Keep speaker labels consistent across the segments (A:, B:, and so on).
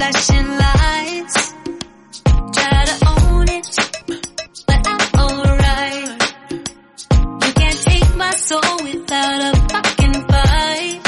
A: flashing lights. Try to own it, but I'm alright. You can't take my soul without a fucking fight.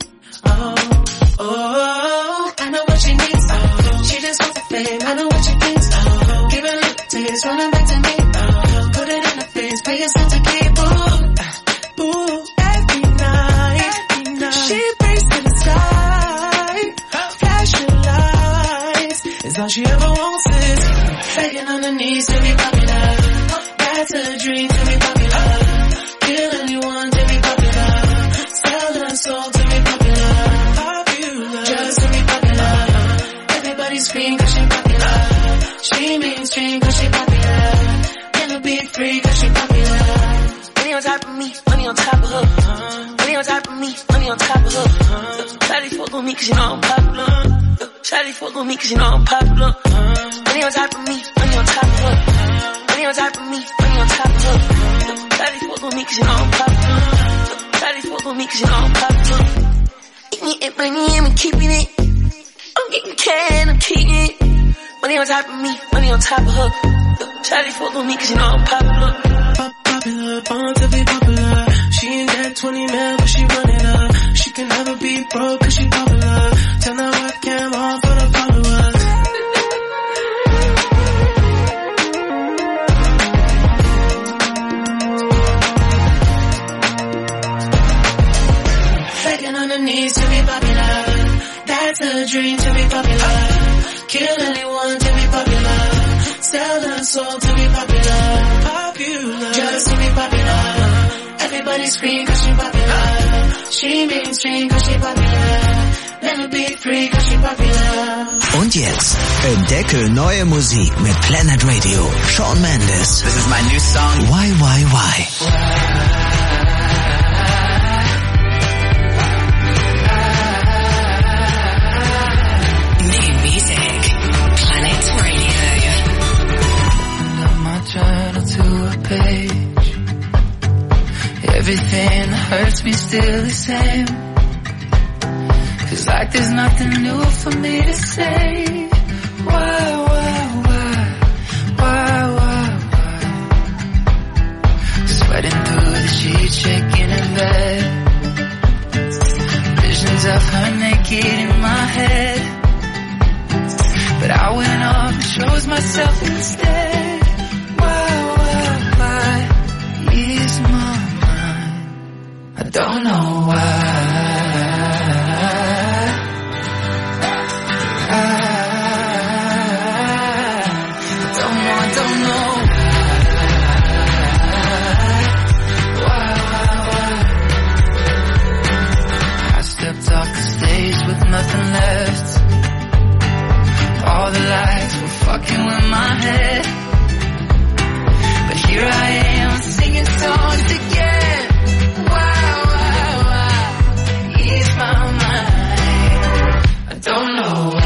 B: Oh, I know what she needs. She just wants the fame. I know what she thinks. Give her a little taste, running back to me. Put it in her face, pay yourself to keep. Ooh, every night. She prays to the sky. Flashing lights is all she ever wants is begging on her knees to be popular. That's a dream to be popular. Kill anyone to be popular. Sell her soul to be popular. Just to be popular. Everybody scream cause she popular. She mainstream cause she popular. Never be free cause she popular. Money on top of me, money on top of her. Money on top of me, money on top of her. Shawty fuck on me cause you know I'm popular. Shawty fuck on me cause you know I'm popular. Money on top of me, money on top of her. Money on top of me, money on top of her. Shawty fuck on me cause you know I'm popular. Shawty fuck on me cause you know I'm popular. Eating it, bringing it, and keeping it. I'm getting can, I'm keeping it. Money on top of me, money on top of her. Shawty fuck on me cause you know I'm popular. Popular, born to be popular. She ain't got 20 mil, but she run it up. She can never be broke cause she popular. Turn the webcam on for the followers. Begging on her knees to be popular. That's a dream to be popular. Kill anyone to be popular. Sell her soul to be popular. Just to be popular. Everybody scream cause she popular. She mainstream cause she popular. Never be free cause she popular.
C: Und jetzt entdecke neue Musik mit Planet Radio. Shawn Mendes.
D: This is my new song.
C: Why?
E: New music. Planet Radio.
F: My journal to a page. Everything that hurts me still the same. Feels like there's nothing new for me to say. Why? Sweating through the sheets, shaking in bed. Visions of her naked in my head. But I went off and chose myself instead. Why ease my mind? I don't know why. I don't know. Why? I stepped off the stage with nothing left. All the lights were fucking with my head. But here I am singing songs again. Why? Ease my mind. I don't know why.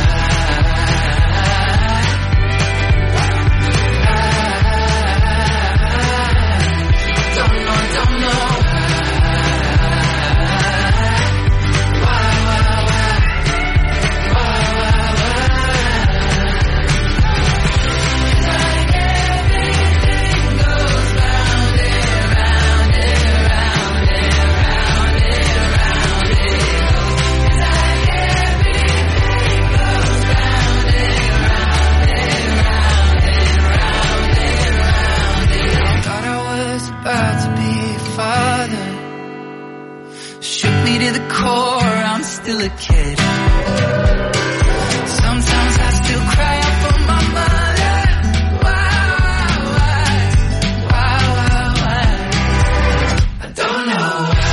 F: Don't know. About to be a father. Shook me to the core, I'm still a kid. Sometimes I still cry out for my mother. Why? I don't know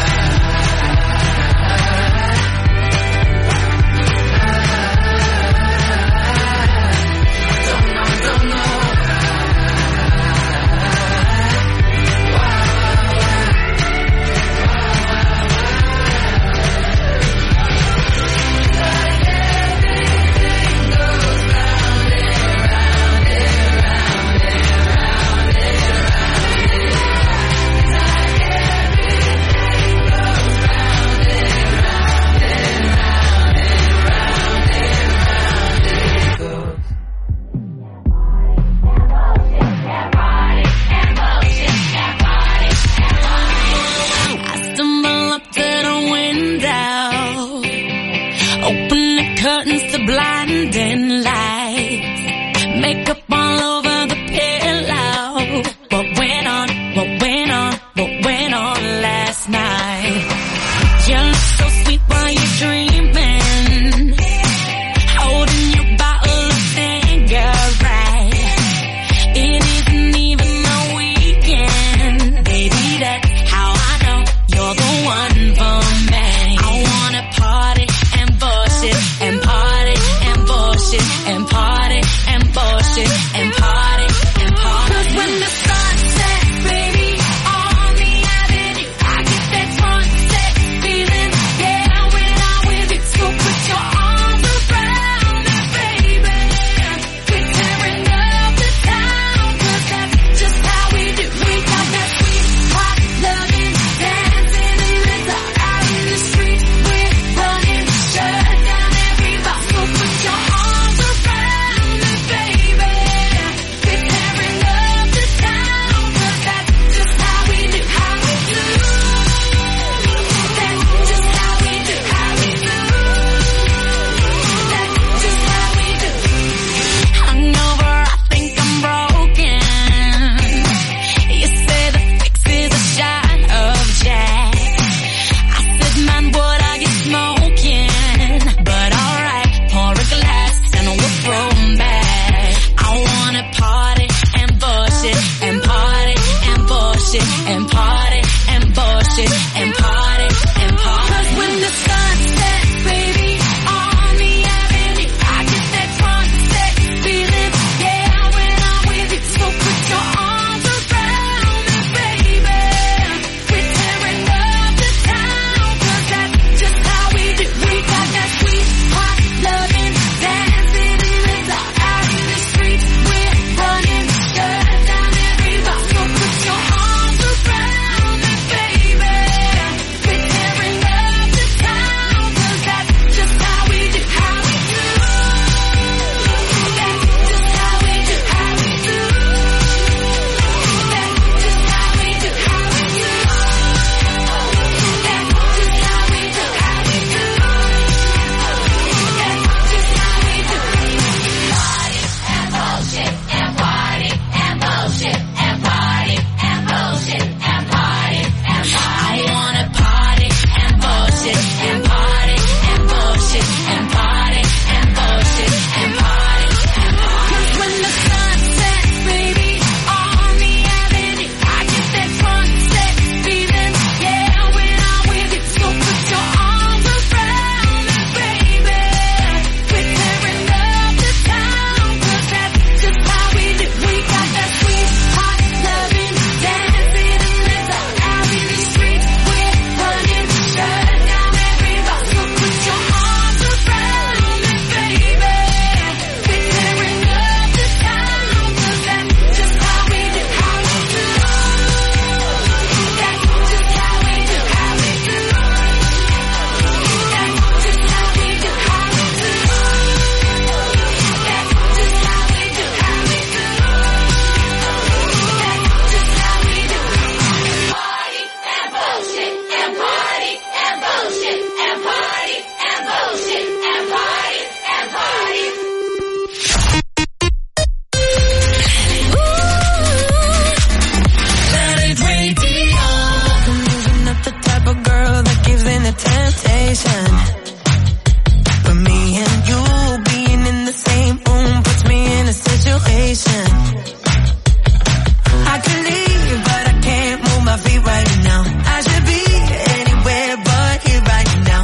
F: don't know. Everything goes
A: blinding lights, makeup all over the pillow. What went on last night? You look so sweet while you're dreaming, holding your bottle of Tanqueray. It isn't even a weekend, baby, that's how I know you're the one for me. I wanna party and bullshit and party and bullshit and party and bullshit and party and party. 'Cause when the sun sets, baby, on the avenue, I get that sunset feeling. Yeah, when I'm with you, so put your arms around me, baby. We're tearing up the town, 'cause that's just how we do. We got that sweet, hot loving, dancing in the dark, out in the street. We're running, shut down every bar. So put your arms around me, baby. We're tearing up the town, 'cause that's just how we do, how we do. That's just how we do, how we do. That's just how we do. Hungover, I think I'm broken. You say the fix is a shot of Jack. I said, man, what are you smoking? But alright, pour a glass and we'll throw 'em back. I wanna party and bullshit and party and bullshit and party and bullshit and party and party. 'Cause when the sun sets, baby, on the avenue, I get that sunset feeling. Yeah, when I'm with you, so put your arms around me, baby. We're tearing up the town, 'cause that's just how we do. We got that sweet, hot loving, dancing in the dark, out in the street. We're running, shut down every bar. So put your arms around me, baby. We're tearing up the town, 'cause that's just how we do, how we do. That's just how we do, how we do. That's just how we do, how we do. That's just how we do, how we do. That's just how we do. Party and bullshit and party and bullshit and party and bullshit and party and party. I wanna party and bullshit and party and bullshit and party and bullshit and party and party. 'Cause when the sun sets, baby, on the avenue, I get that sunset feeling. Yeah, when I'm with you, so put your arms around me, baby. We're tearing up the town, 'cause that's just how we do. We got that sweet, hot loving, dancing in the dark, out in the street. We're running, shut down every bar. So put your arms around me, baby. We're tearing up the town, 'cause that's just how we do, how we do. That's just how we do, how we do. That's just how we do, how we do. That's just how we do, how we do. That's just how we do. Party and bullshit and party and bullshit and party and bullshit and party and party. Planet Radio.
B: I'm not the type of girl that gives in to temptation. But me and you being in the same room puts me in a situation. I could leave, but I can't move my feet right now. I should be anywhere but here right now.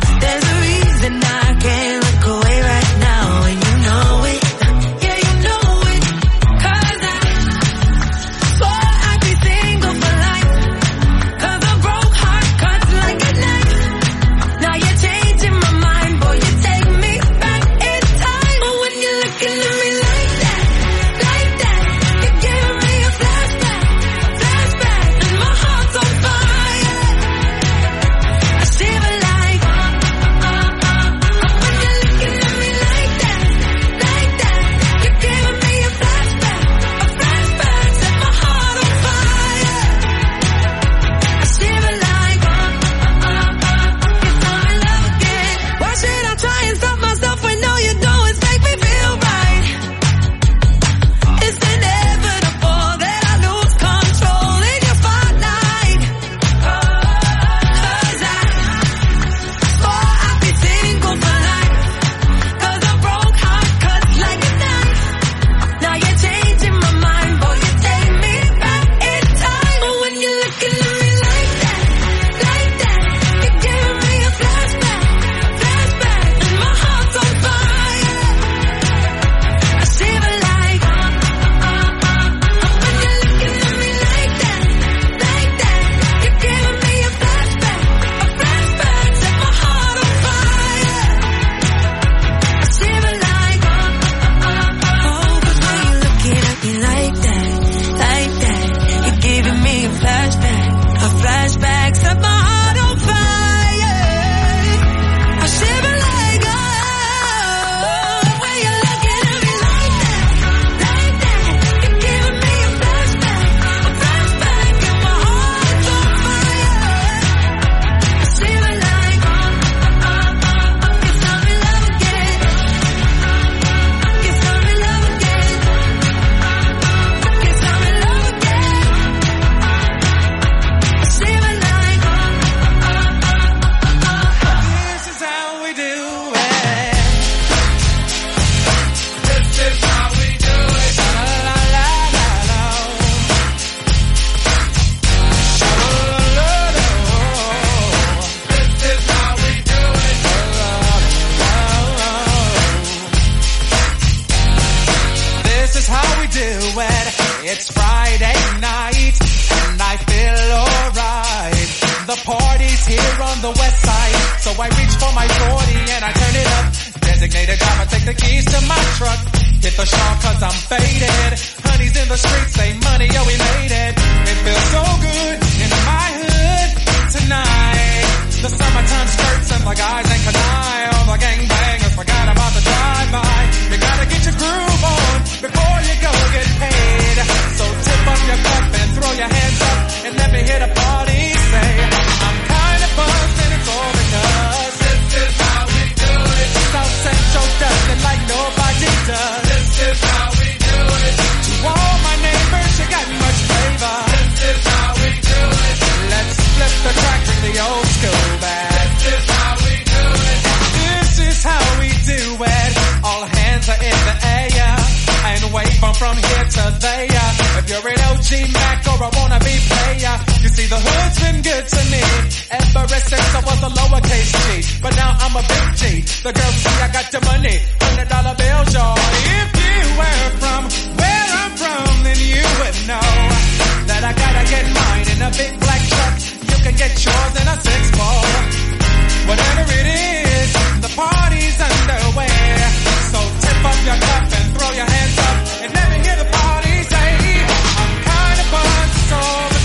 D: The party's here on the west side, so I reach for my 40 and I turn it up. Designated driver, take the keys to my truck. Hit the shawl cause I'm faded. Honey's in the streets, say money, yo, we made it. It feels so good in my hood tonight. The summertime skirts and the guys ain't canine. All the gangbangers forgot about the drive-by. You gotta get your groove on before you go get paid. So tip up your cup and throw your hands up and let me hit a party. Say, I'm kinda buzzed and it's all because this is how we do it. South Central does it like nobody does. This is how we do it. To all my neighbors, you got much flavor. This is how we do it. Let's flip the track, bring the old school back. This is how we do it. This is how we do it. All hands are in the air and wave them from here to there. If you're an OG Mac or a wannabe player, you see the hood's been good to me ever since I was a lowercase G. But now I'm a big G. The girls see I got the money, $100 bills, y'all. If you were from where I'm from, then you would know that I gotta get mine in a big black truck. You can get yours in a 6-ball. Whatever it is, the party's underway. So tip up your cup and throw your hands up and let me hear the party say, I'm kinda buzzed, so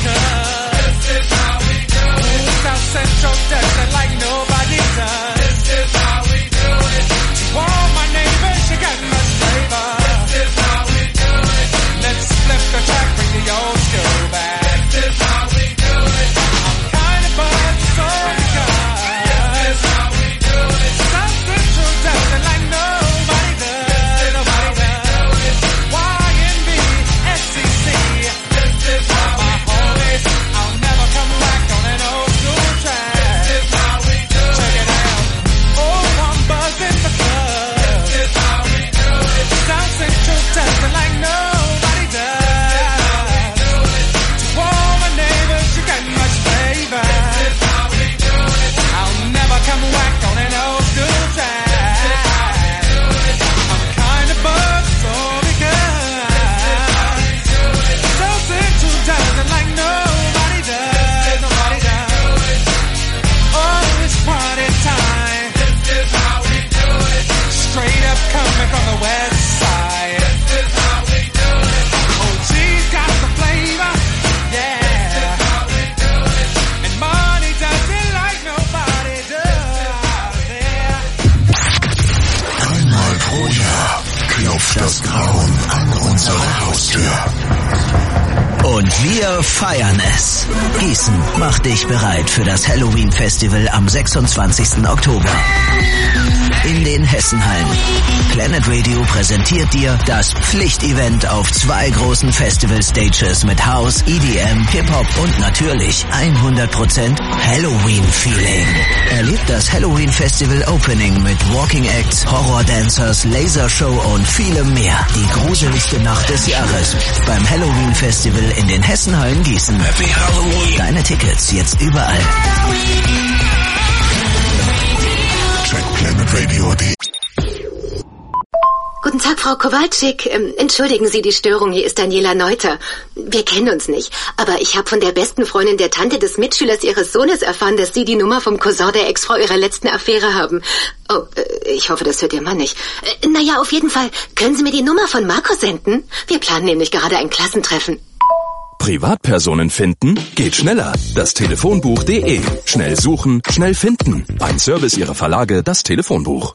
D: because this is how we do it. South Central does it like nobody does. This is how we do it. To all my neighbors, you got much flavor. This is how we do it. Let's flip the track, bring the old school back. This is how we do it. I'm kinda buzzed, so because this is how we do it. South Central does it like nobody does. Nobody does. YNB, SCC. This is how we do it. I'll never come back on an old school track. This is how we do it. Check it out. Oh, I'm buzzing because this is how we do it. South Central does it like nobody does. To all my neighbors, you got much flavor. This is how we do it. I'll never come back on an old school track. I'm kinda buzzed, so because South Central does it like nobody does. Nobody does. Oh, it's party time. This is how we do it. Straight up coming from the west side. This is how we do it. Oh, she's got the flavor. Yeah. This is how we do it. And money does it like nobody does. Yeah.
G: Einmal pro Jahr klopft das Grauen an unsere Haustür.
C: Und wir feiern es. Gießen macht dich bereit für das Halloween-Festival am 26. Oktober. In den Hessenhallen. Planet Radio präsentiert dir das Pflichtevent auf 2 großen Festival-Stages mit House, EDM, Hip-Hop und natürlich 100% Halloween-Feeling. Erlebt das Halloween-Festival Opening mit Walking Acts, Horror-Dancers, Lasershow und vielem mehr. Die gruseligste Nacht des Jahres beim Halloween-Festival in den Hessenhallen Gießen.
G: Happy Halloween.
C: Deine Tickets jetzt überall.
G: Check PlanetRadio.de.
H: Guten Tag, Frau Kowalczyk. Entschuldigen Sie die Störung, hier ist Daniela Neuter. Wir kennen uns nicht, aber ich habe von der besten Freundin der Tante des Mitschülers Ihres Sohnes erfahren, dass Sie die Nummer vom Cousin der Ex-Frau Ihrer letzten Affäre haben. Oh, ich hoffe, das hört Ihr Mann nicht. Naja, auf jeden Fall, können Sie mir die Nummer von Marco senden? Wir planen nämlich gerade ein Klassentreffen.
I: Privatpersonen finden? Geht schneller. Das Telefonbuch.de. Schnell suchen, schnell finden. Ein Service Ihrer Verlage, das Telefonbuch.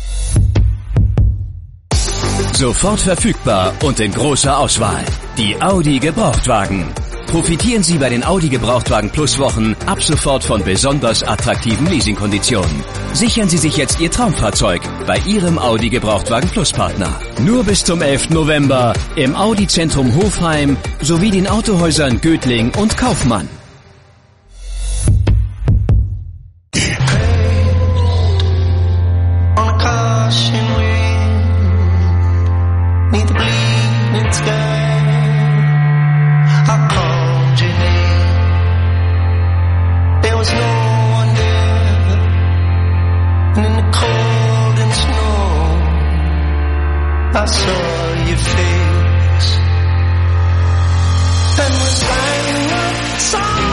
J: Sofort verfügbar und in großer Auswahl. Die Audi Gebrauchtwagen. Profitieren Sie bei den Audi Gebrauchtwagen Plus Wochen ab sofort von besonders attraktiven Leasingkonditionen. Sichern Sie sich jetzt Ihr Traumfahrzeug bei Ihrem Audi Gebrauchtwagen Plus Partner. Nur bis zum 11. November im Audi Zentrum Hofheim sowie den Autohäusern Götling und Kaufmann.
K: Neath the bleeding sky, I called your name. There was no one there, and in the cold and snow, I saw your face, and was lighting up.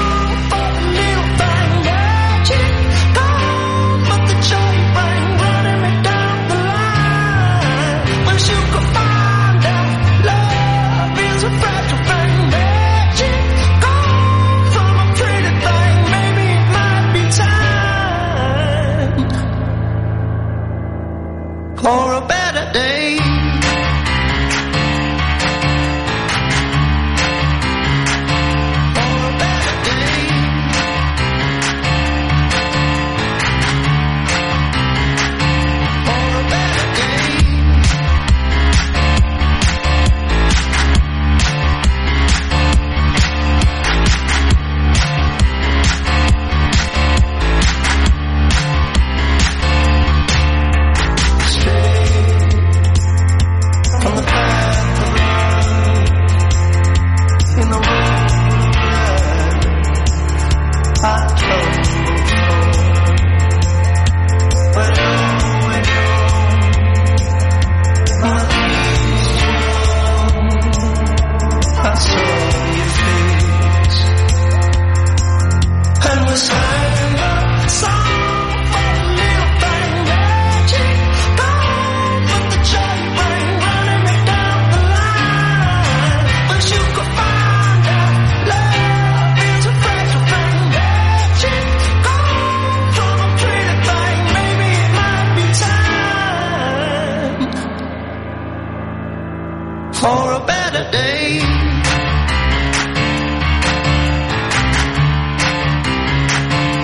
K: For a better day.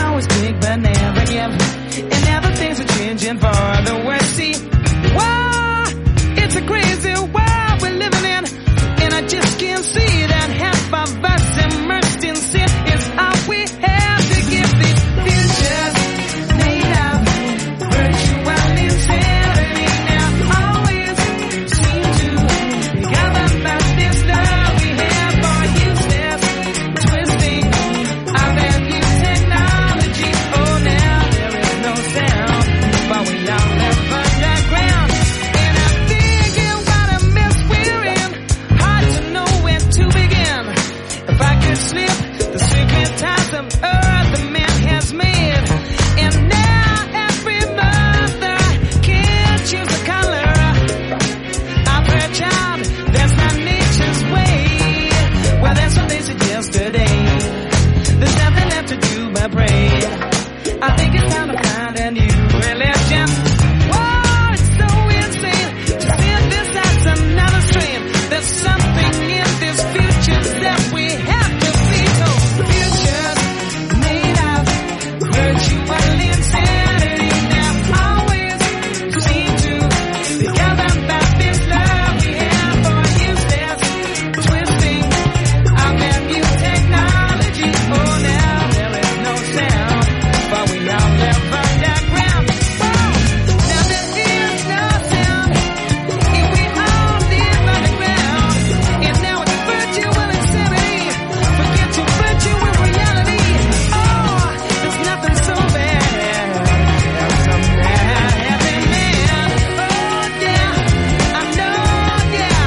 L: always big but never give. And now the things are changing for the worse. See, wow, it's a crazy world we're living in, and I just can't see that half of us immersed in sin is all we have to give. These futures made of virtual insanity now always seem to be governed by this love we have for useless twisting of that new technology. Oh, now there is no sound, but we all live underground. And I figure what a mess we're in, hard to know where to begin. If I could slip the secret ties of earth the man has made, and now every mother can choose a color of her child. That's not nature's way. Well, that's what they said yesterday. There's nothing left to do but pray. I think it's time to find a new religion. Whoa, it's so insane to see this as another strain. There's something in this future that we have to see. So futures made of virtual insanity now always seem to be governed by this love we have for useless twisting of that new technology. Oh, now there is no sound, but we all live underground. Whoa, now there is no sound, and we all live underground. And now it's virtual insanity. Forget your virtual reality. Oh, there's nothing so bad as some bad happy man. Oh, yeah, I know, yeah.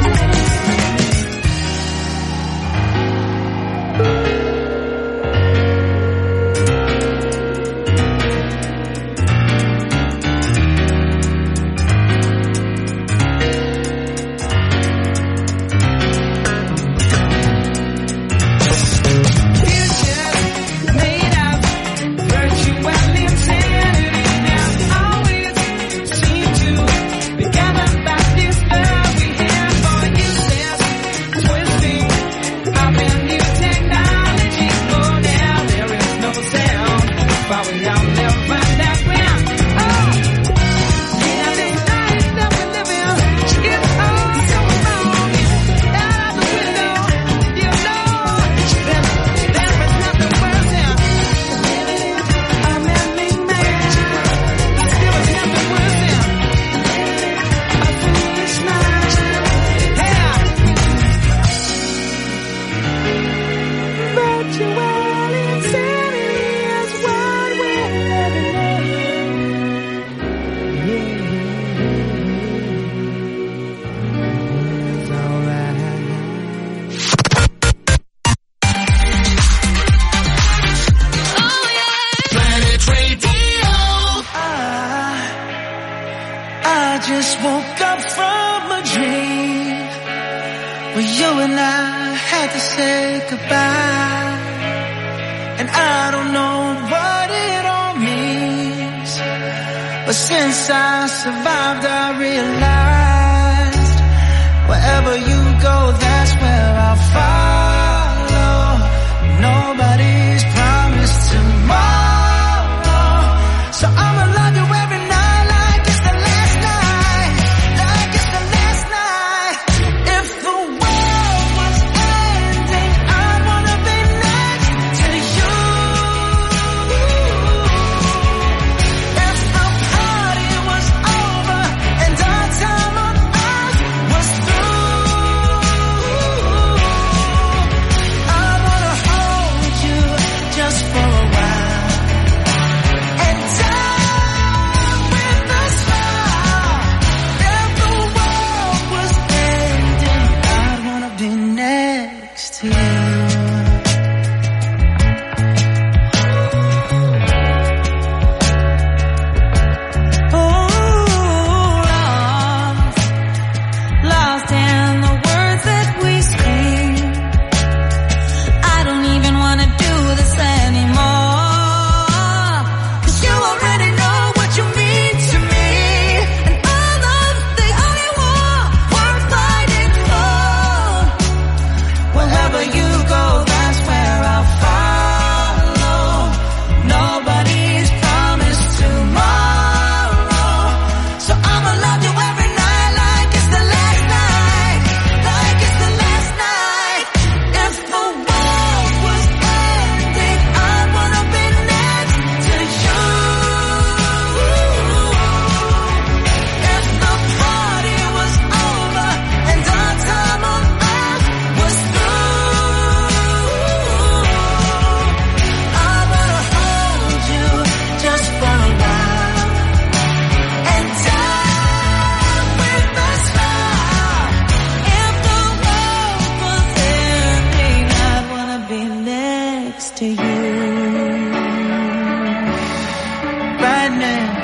L: Futures made of virtual insanity now always seem to be governed by this love we have for useless twisting of that new technology. Oh, now there is no sound, but we all live underground. Oh, yeah, this life that we live in, it's all so wrong. Out of the window, you know, there is nothing worse than living in a man-made mansion. There is nothing worse than a foolish mind. Yeah. Virtual insanity is what we're living in. Yeah. It's alright.
K: Planet Radio.
L: I just woke up from a dream where you and I had to say goodbye. And I don't know what it all means, but since I survived I realized wherever you go, that's where I'll follow. Nobody's promised tomorrow, so I'ma love you every night like it's the last night, like it's the last night. If the world was ending, I wanna be next to you. If the party was over and our time on earth was through, I wanna hold you just for a while.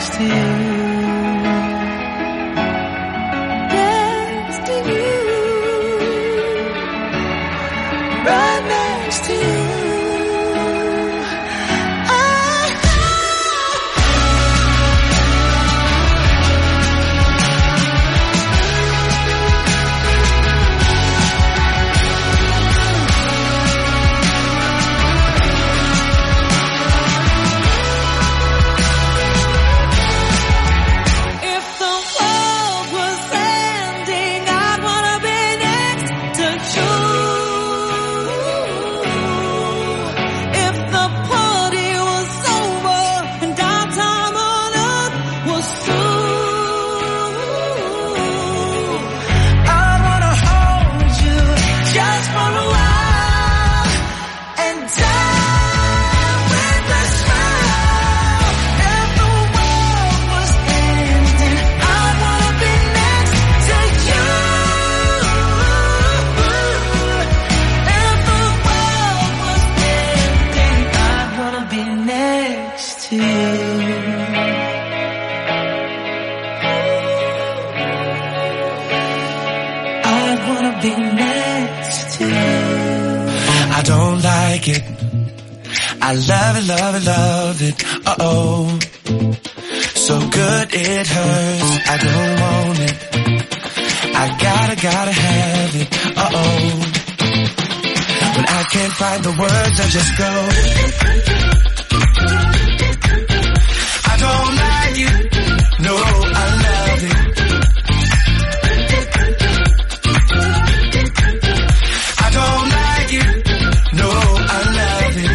K: next to you. Next to you. Right next to you.
B: I love it, love it, love it, uh-oh. So good it hurts, I don't want it. I gotta have it, uh-oh. When I can't find the words, I just go. I don't like it, no, I love it. I don't like it, no, I love it.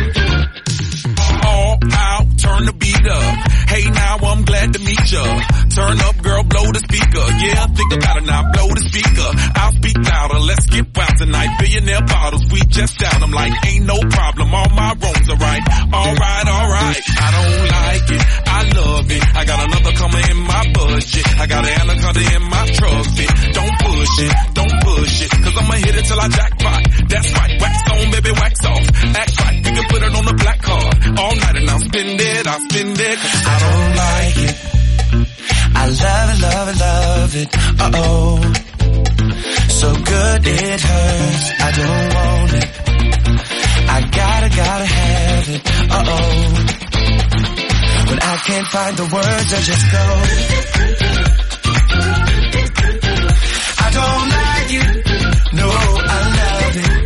M: Turn the beat up. Hey, now I'm glad to meet ya. Turn up, girl, blow the speaker. Yeah, think about it now, blow the speaker. I'll speak louder, let's get wild tonight. Billionaire bottles, we just down. I'm like, ain't no problem, all my wrongs are right. Alright, alright. I don't like it, I love it. I got another coming in my budget. I got an anaconda in my trophy. Don't push it, cause I'ma hit it till I jackpot. That's right, wax on, baby, wax off. Act right, we can put it on the black card. All night and I'll spend it, I
B: don't like it. I love it, love it, love it, uh-oh. So good it hurts, I don't want it. I gotta have it, uh-oh. When I can't find the words, I just go. I don't like it, no, I love it.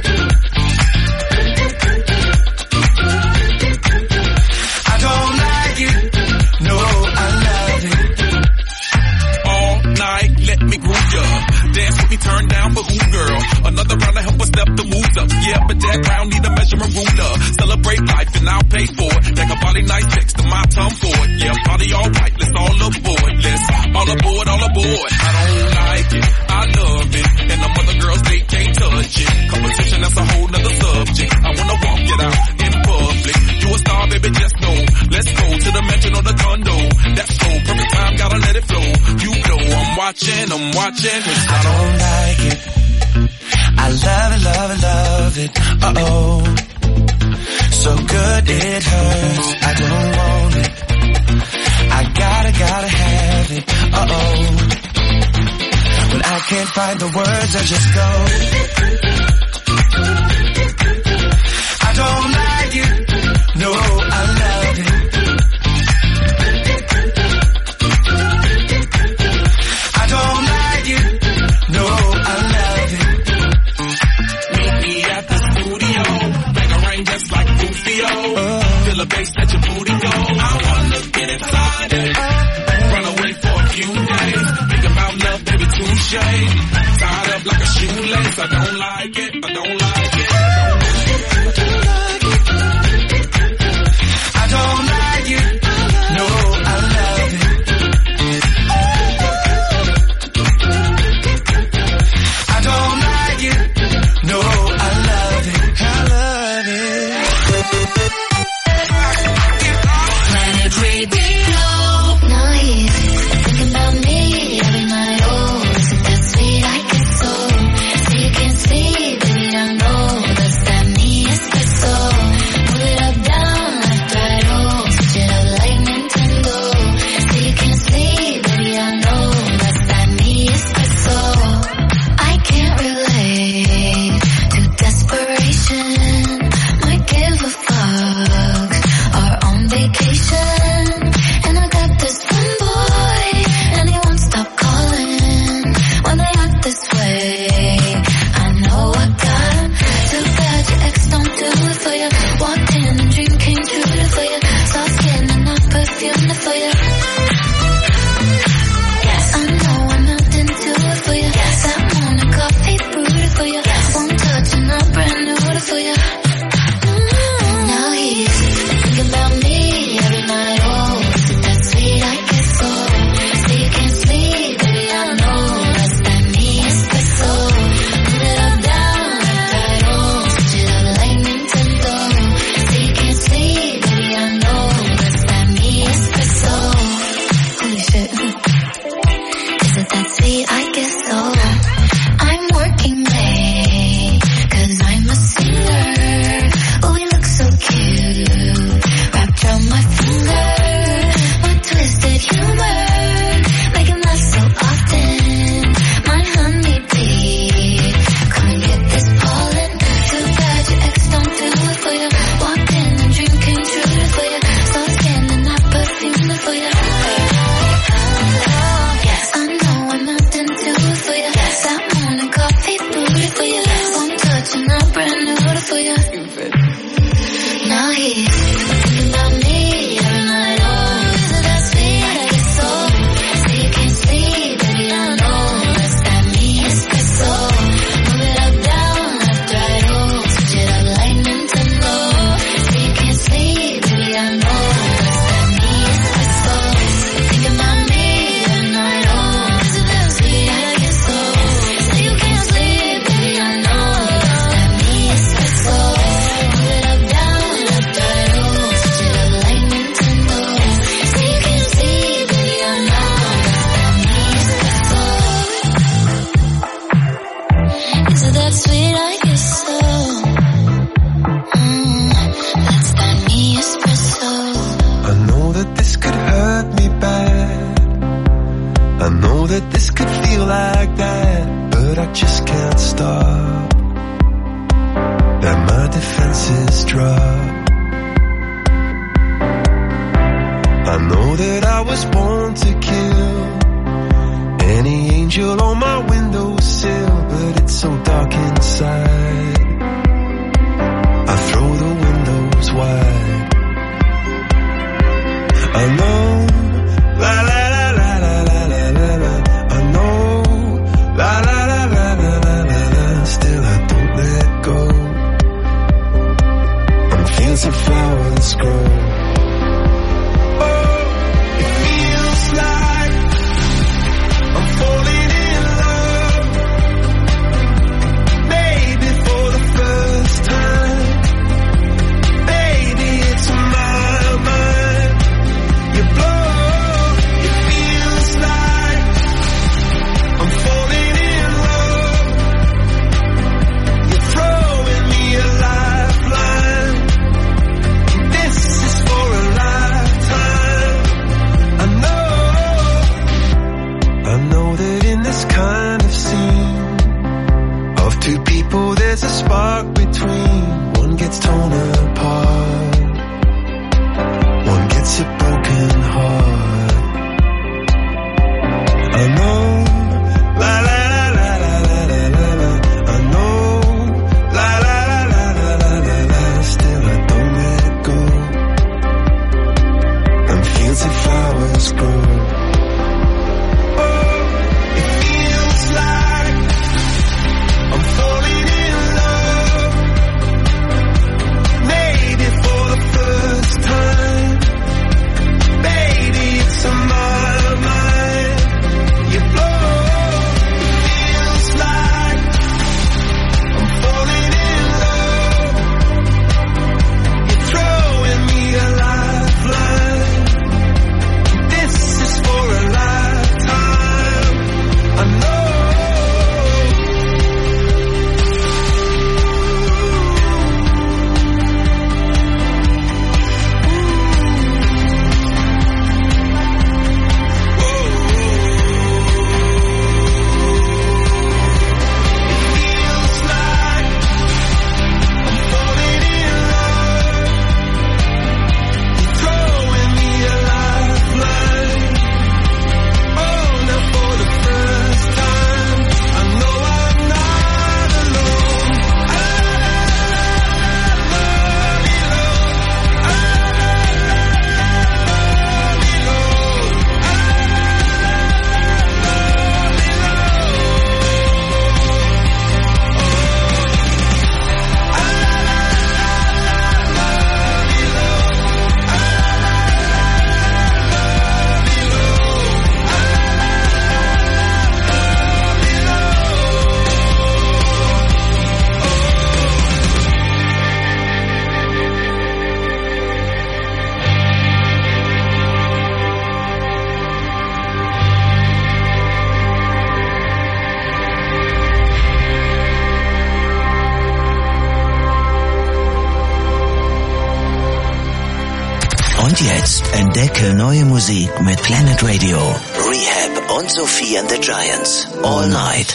B: I don't like it, no, I love it.
M: All night, let me groove ya. Dance with me, turn down for who, girl? Another round to help us step the moves up. Yeah, but that round need a measurement ruler. Celebrate life and I'll pay for it. Like a body nice next to my tongue for it. Yeah, party all right, let's all aboard. Let's all aboard, all aboard. I don't like it, I love it. And the other girls, they can't touch it. Competition, that's a whole nother subject. I wanna walk it out in public. You a star, baby, just know. Let's go to the mansion or the condo. That's so perfect time, gotta let it flow. You know I'm watching.
B: I don't like it. I love it, love it, love it, uh-oh. So good it hurts, I don't want it. I gotta have it, uh-oh. When I can't find the words, I just go. I don't like it, no, I love it. I don't like it, no, I love it.
M: Meet me at the studio, make a rain just like Rufio. Feel the bass at your booty go. I wanna get inside it. Run away for a few days. Think about love, baby, touche. Tied up like a shoelace. I don't like it, I don't like it.
B: I don't like it, no, I love it. I don't like it, no, I love it. I love it.
A: Planet Radio. No, he's thinking about me every night. Oh, is it that sweet?
K: I just can't stop, that my defenses drop. I know that I was born to kill any angel on my windowsill, but it's so dark inside, I throw the windows wide. I know, la la la la la la la la la. I know, la la la la la la la la. Still I don't let go. On fields of flowers grow. Oh, it feels like I'm falling in love. Maybe for the first time. Baby, it's my mind. You blow, it feels like I'm falling in love. You're throwing me a lifeline. This is for a lifetime. I know that in this kind of scene of two people there's a spark between. One gets torn apart, one gets a broken heart. I know, la la la la la la la la. I know, la la la la la la la. Still I don't let go, and fields of flowers grow. Oh, it feels like I'm falling in love. Maybe for the first time. Baby, it's on my mind. You blow, it feels like I'm falling in love. You're throwing me a lifeline. This is for a lifetime. I know.
C: Und jetzt entdecke neue Musik mit Planet Radio. Rehab und Sophie and the Giants. All Night.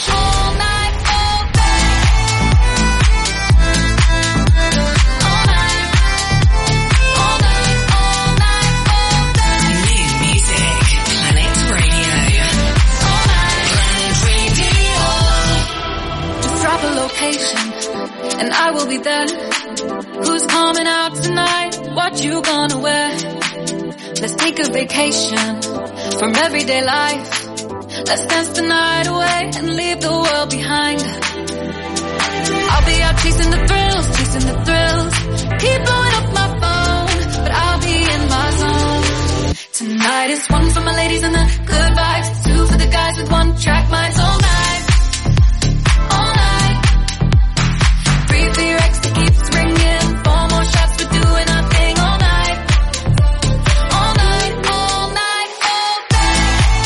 E: New music, Planet Radio. Planet Radio.
A: Just drop a location and I will be there. Who's coming out tonight? What you gonna wear? Let's take a vacation from everyday life. Let's dance the night away and leave the world behind. I'll be out chasing the thrills, Keep blowing up my phone, but I'll be in my zone. Tonight is one for my ladies and the good vibes, two for the guys with one track minds all night. All night. Three for your ex that keeps ringing, four more shots for doing our thing all night. All night, all night, all day.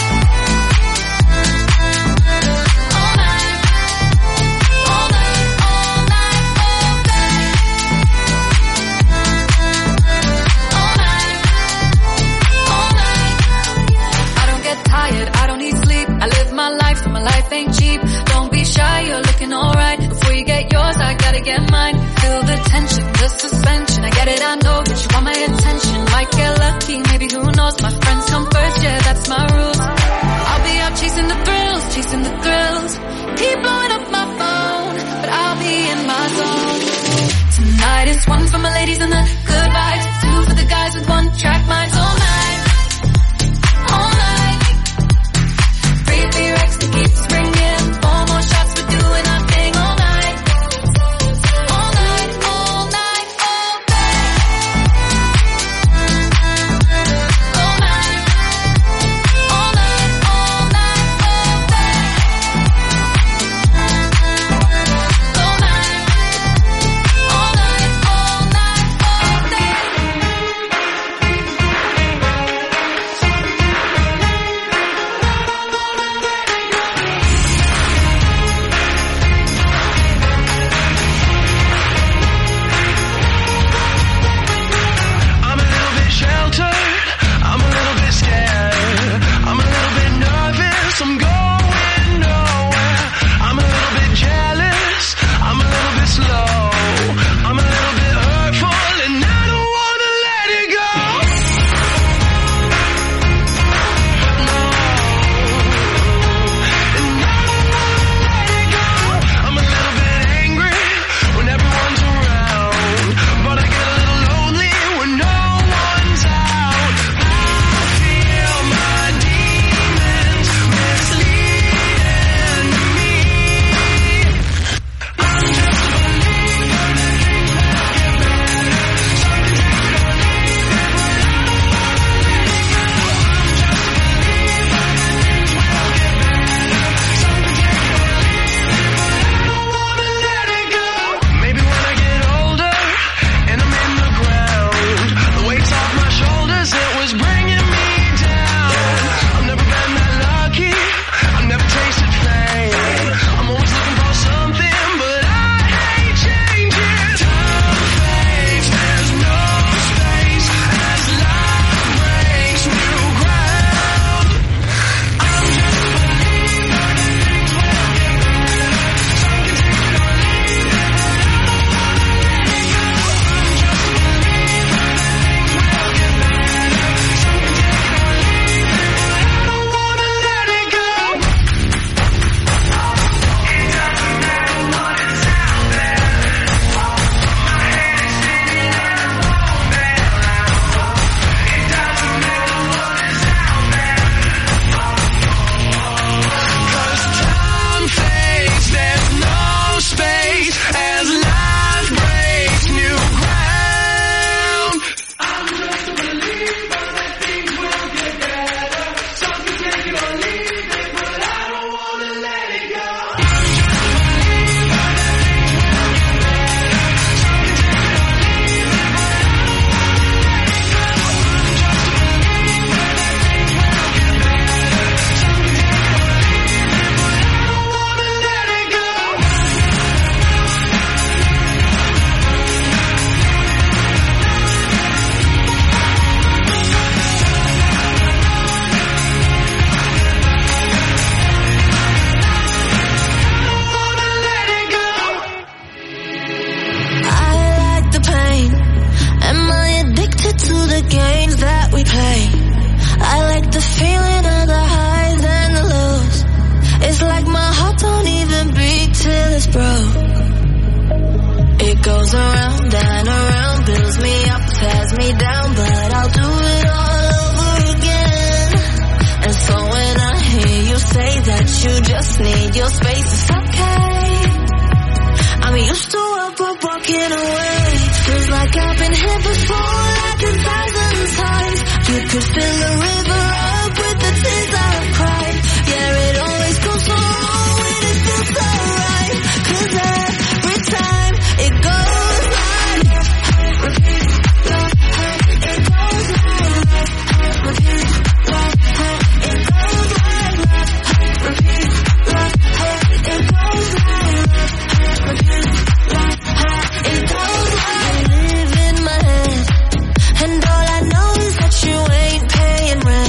A: All night, all night, all night, all day. All night, all night. I don't get tired, I don't need sleep. I live my life from a suspension. I get it, I know that you want my attention. Might get lucky, maybe who knows. My friends come first, yeah, that's my rules. I'll be out chasing the thrills, chasing the thrills. Keep blowing up my phone, but I'll be in my zone. Tonight is one for my ladies and the good vibes, two for the guys with one track minds. All night, all night. Free Rex that keeps ringing. Four more shots, we're doing our thing all night. All night, all night, all day. All night, all night, all night, all day. All night, all night, all night, all day.
K: I'm a little bit sheltered, I'm a little bit scared, I'm a little bit nervous, I'm going nowhere. I'm a little bit jealous, I'm a little bit slow, I'm a little bit hurtful, and I don't wanna let it go. No, and I don't wanna let it go. I'm a little bit angry when everyone's around, but I get a little lonely when no one's out. I feel my demons misleading me. I'm just a believer that things will get better. Something takes me to leave it, but I don't wanna let it go. I'm just a believer that things will get better. Something takes me to leave it, but I don't wanna let it go. Maybe when I get older and I'm in the ground, the weight's off my shoulders, it was bringing me down. I've never been that lucky, I've never tasted fame. I'm always looking for something, but I hate changing. Time fades, there's no space as life breaks new ground. I'm just a believer that things will get better. Something takes me to leave it, but I don't wanna let it go. I'm just a believer that things will get better. Something takes me to leave it, but I don't wanna let it go. It doesn't matter what is out there. My head is spinning and I'm rolling around. It doesn't matter what is out there. 'Cause time fades, there's no space as life breaks new ground. I'm just a believer that things will get better. Something take it or leave it, but I don't wanna let it go. I'm just a believer that things will get better. Something take it or leave it, but I don't wanna let it go. I'm just a believer that things will get better. Something take it or leave it, but I don't wanna let it go.
A: I like the pain. Am I addicted to the games that we play? I like the feeling of the highs and the lows. It's like my heart don't even beat till it's broke. It goes around and around, builds me up, tears me down, but I'll do it all over again. And so when I hear you say that you just need your space, it's okay. I'm used to walking away. Feels like I've been here before, like 1,000 times. You could fill the river up with the tears I've cried. Yeah, it always goes so wrong when it feels so right. 'Cause every time it goes like repeat, it goes like repeat, it goes like repeat, it goes like repeat. It goes like I live in my head, and all I know is that you ain't paying rent.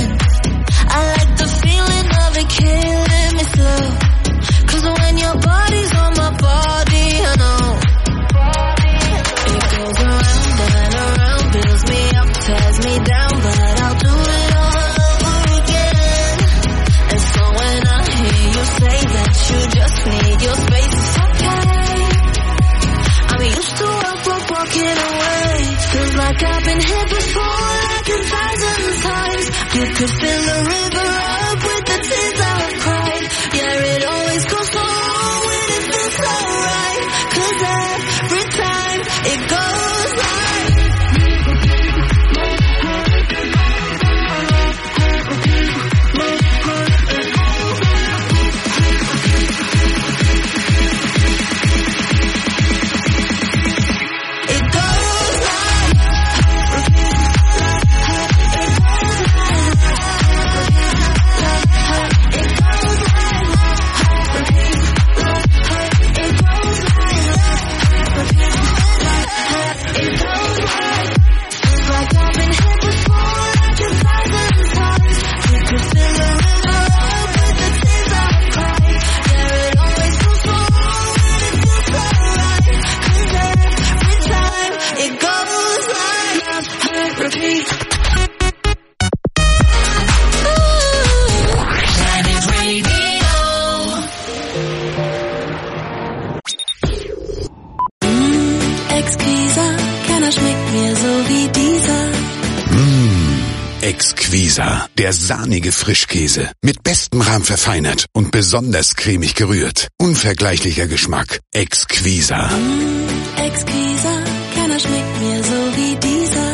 A: You could fill the river up with the tears I've cried. Yeah, it always goes so wrong when it feels so right. 'Cause every time it goes like
N: Exquisa, der sahnige Frischkäse. Mit bestem Rahm verfeinert und besonders cremig gerührt. Unvergleichlicher Geschmack. Exquisa.
A: Exquisa, keiner schmeckt mir so wie dieser.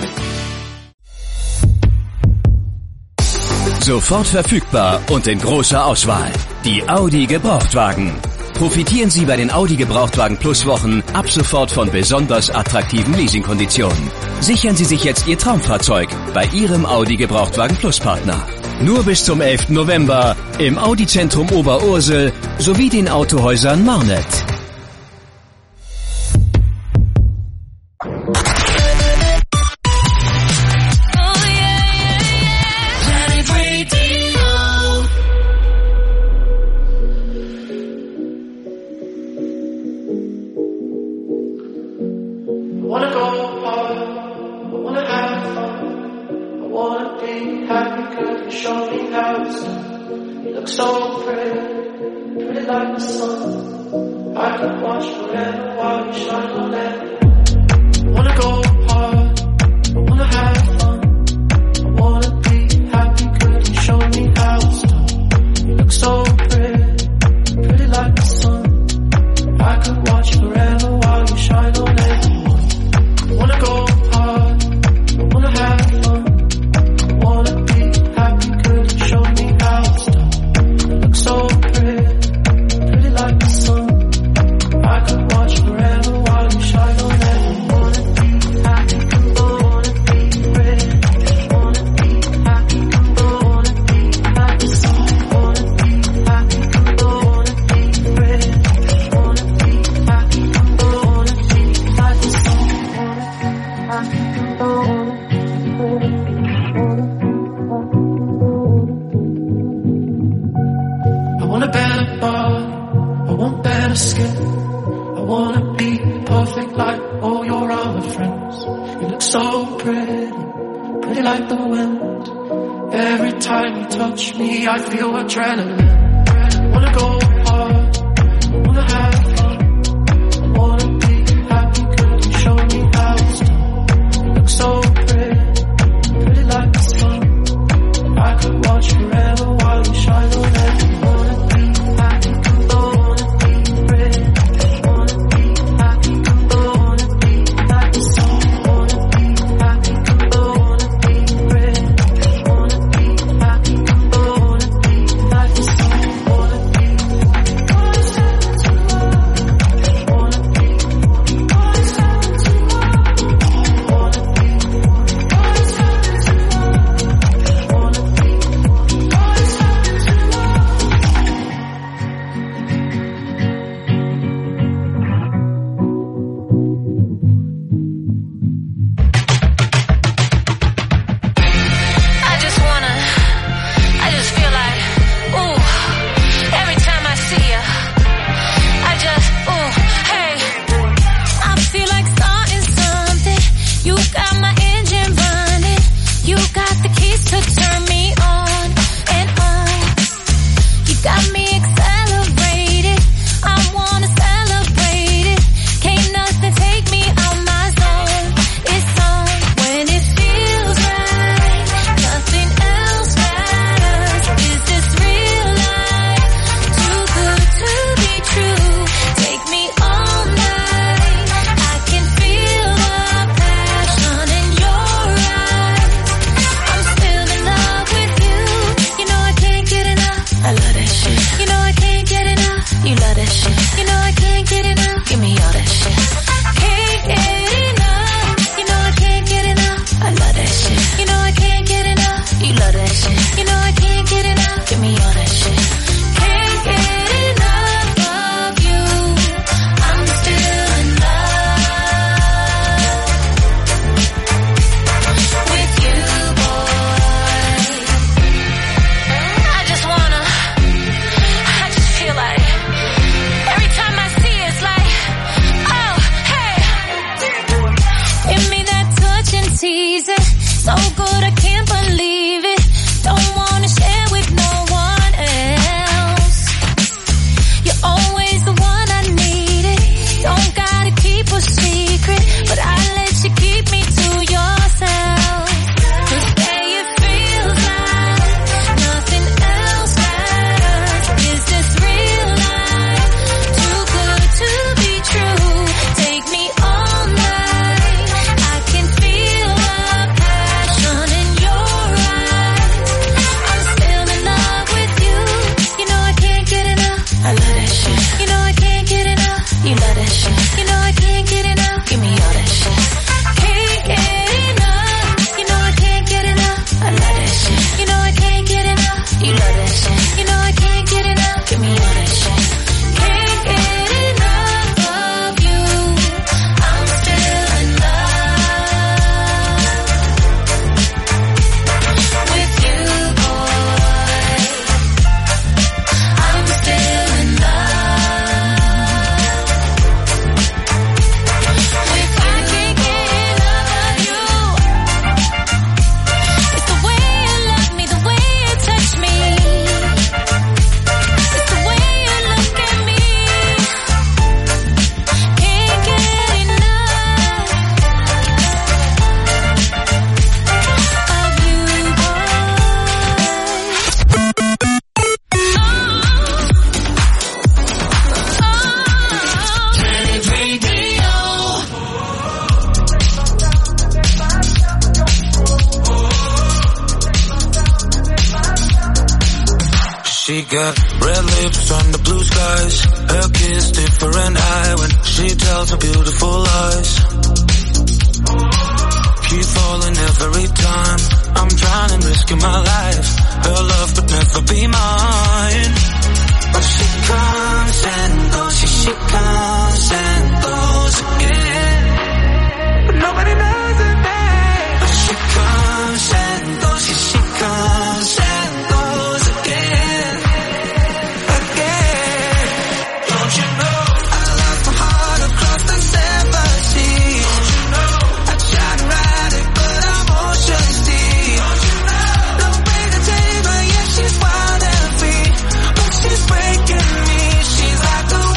J: Sofort verfügbar und in großer Auswahl. Die Audi Gebrauchtwagen. Profitieren Sie bei den Audi Gebrauchtwagen Plus Wochen ab sofort von besonders attraktiven Leasingkonditionen. Sichern Sie sich jetzt Ihr Traumfahrzeug bei Ihrem Audi Gebrauchtwagen Plus Partner. Nur bis zum 11. November im Audi Zentrum Oberursel sowie den Autohäusern Marnet.
O: She got red lips on the blue skies. Her kiss different high when she tells her beautiful lies. Keep falling every time I'm trying and risking my life. Her love could never be mine. But she comes and goes, she comes and goes again. But nobody knows her name. But she comes and goes, she comes and goes again. Again. Don't you know I lost my heart across the seven seas? Don't you know I tried to ride it but I'm ocean's deep? Don't you know no way to tame her, yeah she's wild and free, but she's breaking me. She's like a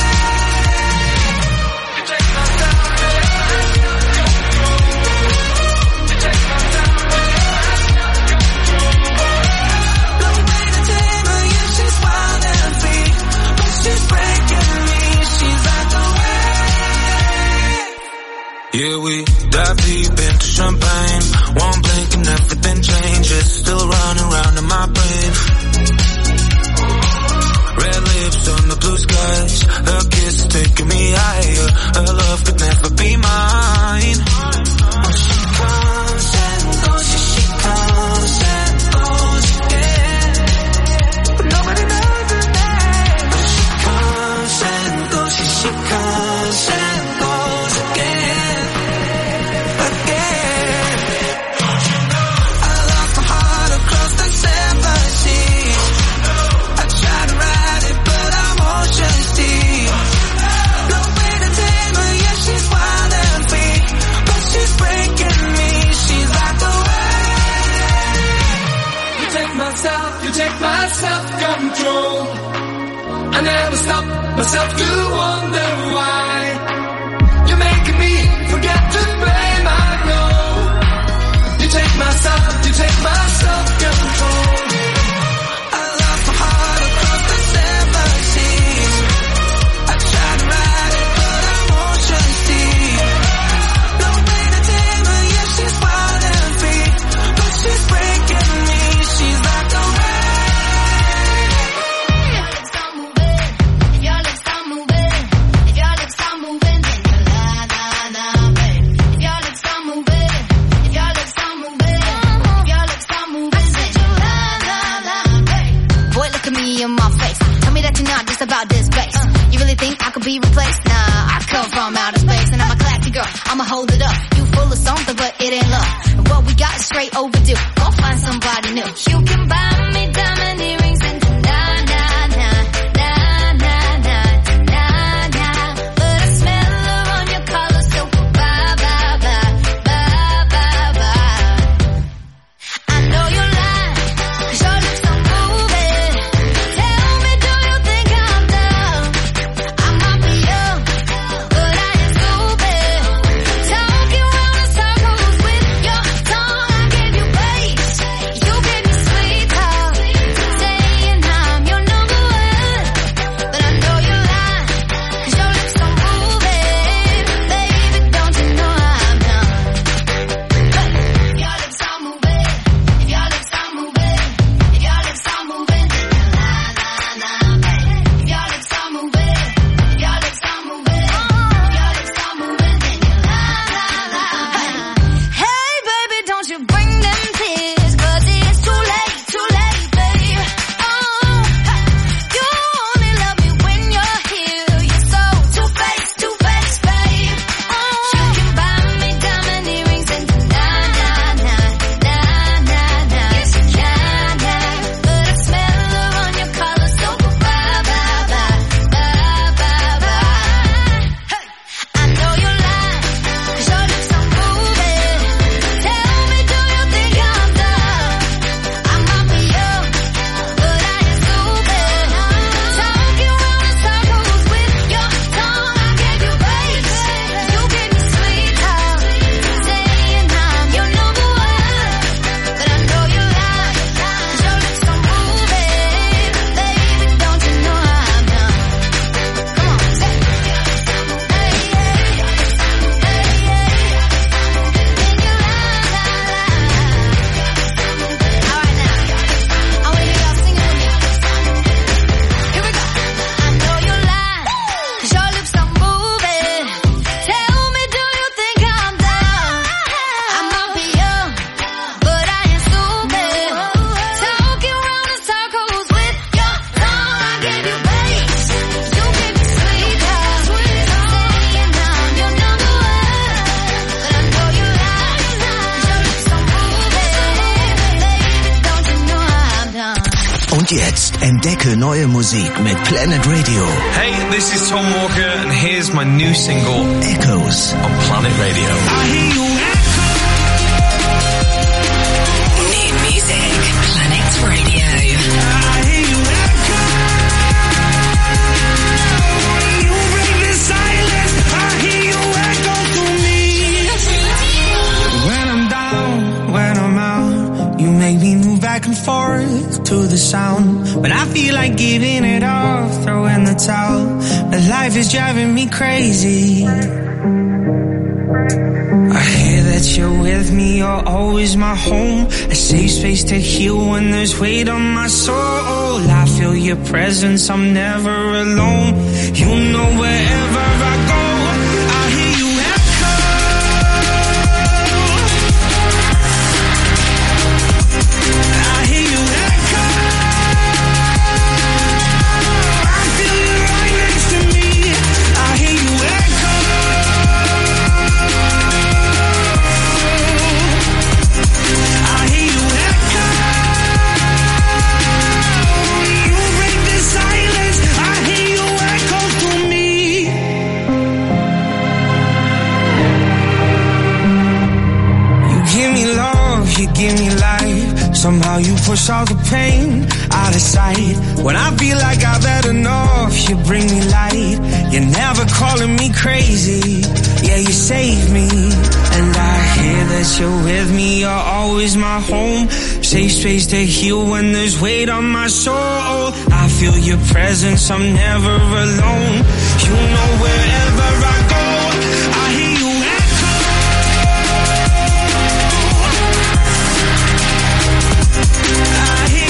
O: yeah, we dive deep into champagne. One blink and everything changes. Still running around in my brain. Red lips on the blue skies. Her kiss is taking me higher. Her love could never be mine. But she comes and goes, she comes and goes again. But nobody knows her name. But she comes and goes, she comes and goes again.
L: You take my self-control. I never stop myself to wonder why you're making me forget to blame. I know you take my self-control. I lost my heart across the seven seas. I tried to ride it but I'm ocean's deep. No way to tame her, yeah she's wild and free, but she's breaking me. She's like a
P: about this bass. You really think I could be replaced? Nah, I come from outer space and I'm a classy girl. I'ma hold it up. You full of something, but it ain't love. And what we got is straight overdue. Go find somebody new. You can buy me diamond earrings and nah, nah, nah, nah, nah, nah, nah, nah. But I smell her on your collar, so bye, bye, bye, bye, bye, bye. I know you're lying, 'cause your lips are moving. Tell me, do you think I'm dumb? I might be young, but I ain't stupid. Talking round in circles with your tongue. I gave you bass, you gave me
C: Und jetzt entdecke neue Musik mit Planet Radio.
Q: Hey, this is Tom Walker and here's my new single,
C: Echoes,
Q: on Planet Radio.
O: I hear you echo.
E: New music, Planet Radio.
O: I hear you echo. You break the silence. I hear you echo to me. When I'm down, when I'm out, you make me move back and forth to the sound. But I feel like giving it all, throwing the towel. But life is driving me crazy. I hear that you're with me, you're always my home. A safe space to heal when there's weight on my soul. I feel your presence, I'm never alone. You know wherever I go, I hear you echo. I hear you echo. I feel you right next to me. I hear you echo. I hear you echo. You break the silence. I hear you echo to me. You give me love, you give me life. Somehow you push all the pain out of sight. When I feel like I've had enough, you bring me light. You're never calling me crazy. Yeah, you save me. And I hear that you're with me, you're always my home. Safe space to heal when there's weight on my soul. I feel your presence, I'm never alone. You know wherever I go,